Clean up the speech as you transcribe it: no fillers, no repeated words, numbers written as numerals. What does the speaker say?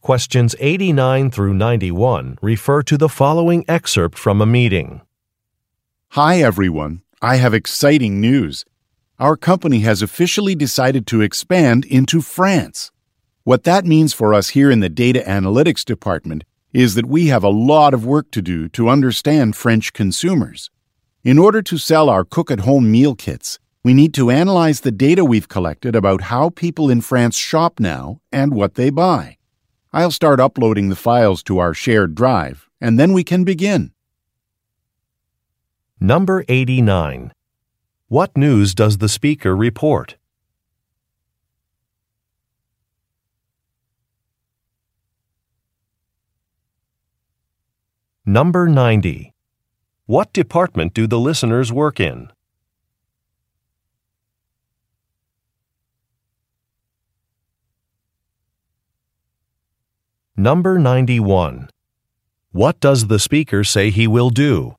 Questions 89 through 91 refer to the following excerpt from a meeting. Hi, everyone. I have exciting news. Our company has officially decided to expand into France. What that means for us here in the data analytics department is that we have a lot of work to do to understand French consumers. In order to sell our cook-at-home meal kits, we need to analyze the data we've collected about how people in France shop now and what they buy. I'll start uploading the files to our shared drive, and then we can begin. Number 89. What news does the speaker report? Number 90. What department do the listeners work in? Number 91. What does the speaker say he will do?